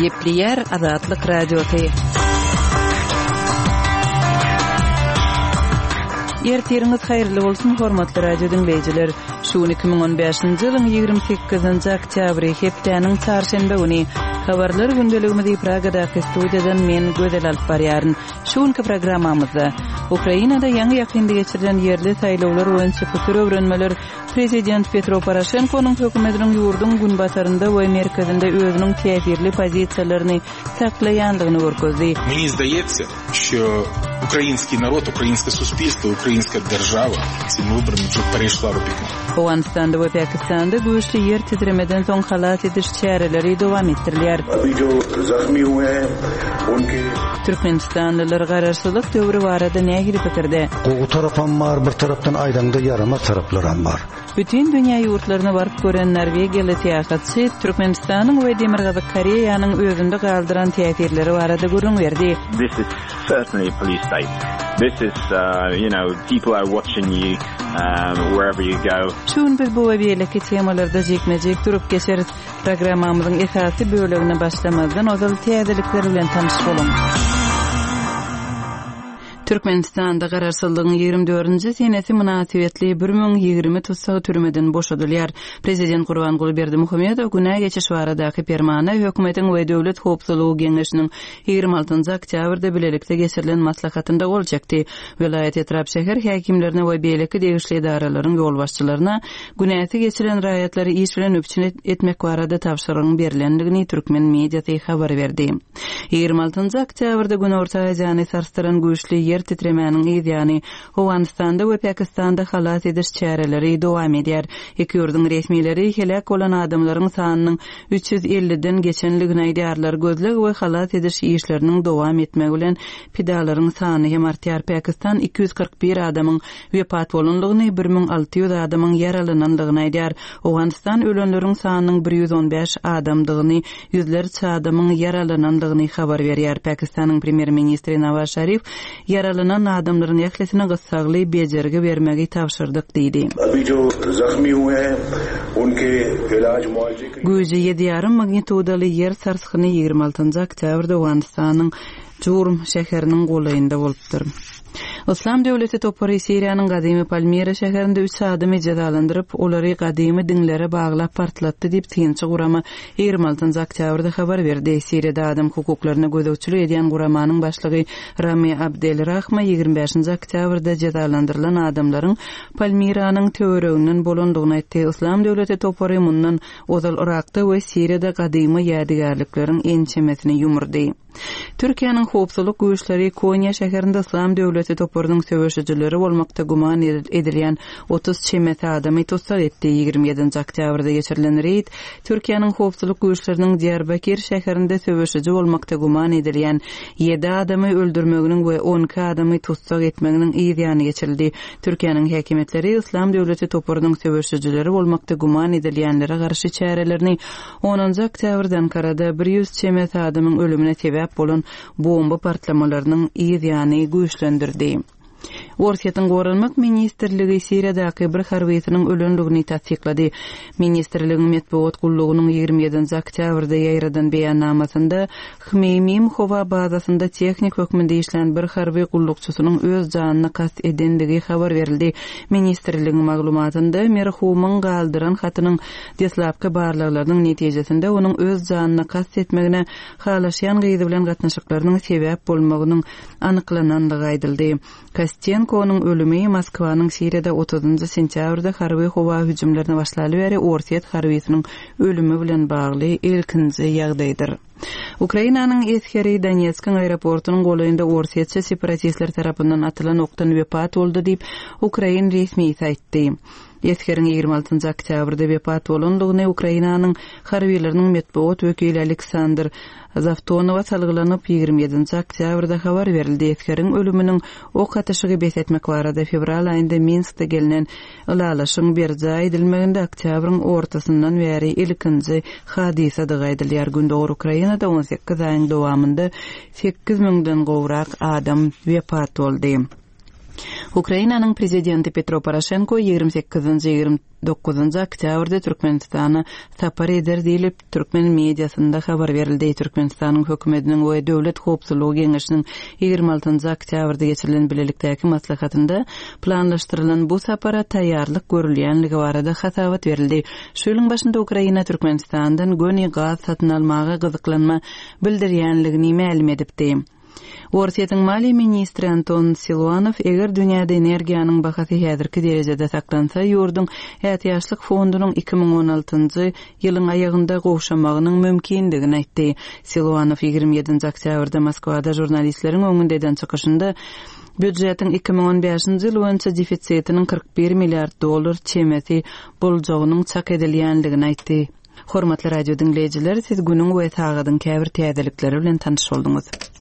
Gepleyer Azatlyk Radiosu. Ertiriňiz haýyrly bolsun hormatly radio dinleýijiler. Şu 2015-nji ýylyň 28-nji oktýabry hepdeniň çarşembe güni habarlar gündeligimizi Pragadaky studiýadan men Gözel alyp barýaryn. Şuňky programmamyzda Ukrainada ýangy ýakynda geçirilen ýerli saýlawlar boýunça futur öwrenmeler Prezident Petro Poroshenko'nun hökümetiniň ýurdun günbatarynda we merkezinde özüniň täsirli pozisiýalaryny saklaýanlygyny görkezdi. Мені здається, що український народ, українське суспільство, українська держава цим виборами вже перейшла Рубікон. Awganistanda we Pakistanda güýçli ýer titremeden soň halat ediş çäreleri dowam etdirilýär. Türkmenistanlylar garaşsyzlyk döwri barada nähili pikirde? Gowy tarapam bar, bir tarapdan aýdanda yarama taraplar bar. Bütün dünýä ýurtlaryna baryp gören Norwegiýaly täsirçi Türkmenistanyň we Demirgazyk Koreýanyň özünde galdyran täsirleri barada görüň berdi. This is certainly a police state. This is, people are watching you wherever you go. Şun biz bu webileki temalarda jekmejek durup geçeriz. Programmamyzyň esasy bölegine başlamazdan ozal täzelikler bilen tanış bolun. Türkmenistanda garaşsyzlygyň 24-nji senesi münasibetli 1020 tutsagy türmeden boşadylýar. Prezident Gurbanguly Berdimuhammedow günä geçiş baradaky permana hökümetiň we döwlet howpsuzlygy geňeşiniň 26-njy oktýabrda bilelikde geçirilen maslahatynda boljakdy. Vilayet etrap şäher häkimlerine we beýleki degişli idaralaryň ýolbaşçylaryna günäsi geçirilen raýatlary iş bilen öpçün etmek barada tapşyrygyň berilendigini türkmen mediasy habar berdi. 26-njy oktýabrda gün Orta Aziýany sarstyran güýçli yer titremäniň ýa-ni Awganistanda we Pakistanda halat ediş çäreleri dowam edýär. Iki ýurdun resmileri helak bolan adamlaryň sanynyň 350-den geçenligini aýdýarlar. Gözleg we halat ediş işleriniň dowam etmegi bilen pidalaryň sany hem artýar. Pakistan 241 adamyň wepat bolanlygyny, 1600 adamyň yaralananlygyny aýdýar. Awganistan ölenleriň sanynyň 115 adamdygyny, ýüzlerçe adamyň yaralananlygyny habar berýär. Pakistanyň premier ministri Nawaz Sharif yaralanan adamlaryň ýaklysyna gysagly bejergi bermegi tapşyrdyk diýdi. Güýji 7,5 magnitudaly yer sarsgyny 26-njy oktýabrda Awganistanyň Jurm şäheriniň golayynda bolupdyr. Islam döwleti topary Siriýanyň gadymy Palmira şäherinde 3 adamy jazalandyryp, olary gadymy dinlere baglap partlatdy diýip Tinçi guramy 26-njy oktýabrda habar berdi. Siriýada adam hukuklaryna gözegçilik edýän guramanyň başlygy Rami Abdelrahma 25-njy oktýabrda jazalandyrylan adamlaryň Palmiranyň töwereginden bolandygyny aýtdy. Islam döwleti topary mundan ozal Irakda we Siriýada gadymy ýadygarlyklaryň ençemesini ýumurdy. Türkiýanyň howpsuzlyk güýçleri Konya şäherinde Islam döwleti toparynyň söwüşçileri bolmakda guman edilýän 30 çemet adamy tutsak etdi. 27-nji oktýabrda geçirilen reýd Türkiýanyň howpsuzlyk güýçleriniň Diyarbakir şäherinde söwüşçi bolmakda guman edilýän 7 adamy öldürmeginiň we 12 adamy tutsak etmeginiň ýa-ni geçirildi. Türkiýanyň häkimetleri Islam döwleti toparynyň söwüşçileri bolmakda guman edilýänlere garşy çärelerini 10-njy oktýabrdan Ankarada 100 çemet adamyň ölümine sebäp bolan bomba partlamalarynyň ýa-ni güýçlendirdi. Orsiýatyň Gorunmak ministrligi Siriýadaky bir harbiýatynyň ölenligini tasdiklady. Ministrligiň medeniýet gullugynyň 27-nji oktýabrda ýaýradan beýannamasynda Hmeymim howa bazasynda tehnik hökmünde işlän bir harbiý gullukçysynyň öz janyna kast edendigi habar berildi. Ministrligiň maglumatynda merhumyň galdyran hatynyň deslapky barlyklarynyň netijesinde onuň öz janyna kast etmegine halaşýan gyzy bilen gatnaşyklarynyň sebäp bolmagynyň anyklananlygy aýdyldy. Kostenko'nun ölümü Moskwanyň Siriýada 30-njy sentýabrda harbiý howa hüjümlerine başlaly beri Orsiýet harbiýasynyň ölümü bilen bagly ilkinji ýagdaýdyr. Ukrainanyň eskeri Donetskiň aeroportunyň golayynda Orsiýetçi separatistler tarapyndan atylan okdan wepat boldy diýip Ukrain resmi aýtdy. Eskeriň 26-njy oktýabrda wepat bolanlygyny Ukrainanyň harbiýleriniň medeniýet wekili Aleksandr Zavtonowa salgylanyp 27-nji oktýabrda habar berildi. Eskeriň ölüminiň ok atyşygy besetmek barada fevral aýynda Minskde gelinen ılalaşyň berja edilmeginde oktýabryň ortasyndan beri ilkinji hadisa aýdylýar. Gündöwür Ukrainada 18 aýyň dowamında 8000den gowrak adam wepat boldy. Ukrainanyň prezidenti Petro Poroshenko 28-29 oktýabrda Türkmenistana tapar eder diýilip Türkmen mediasynda habar berildi. Türkmenistanyň hökümetiniň we döwlet howpsuzlygy geňeşiniň 26 oktýabrda geçirilen bilelikdäki maslahatynda planlaşdyrylan bu sapara taýýarlyk görülýänligi barada hasabat berildi. Şu ýylyň başynda Ukraina Türkmenistandan göni gaz satyn almagy gyzyklanma bildirýänligini ma'lum edipdi. Orsiýetiň mali ministri Anton Siluanov eger dünýäde energiýanyň bahasy häzirki derejede saklansa, ýurdun ähtiýaçlyk fondunyň 2016-njy ýylyň aýagynda gowşamagynyň mümkindigini aýtdy. Siluanov 27 oktýabrda Moskwada jurnalistleriň öňünde eden çykyşynda büdjetiň 2015-nji ýyl boýunça defisitiniň $41 milliard çemeti boljagynyň çak edilýänligini aýtdy. Hormatly radio dinleýijiler, siz günüň we taýgadyň käbir täzelikleri bilen tanyş bolduňuz.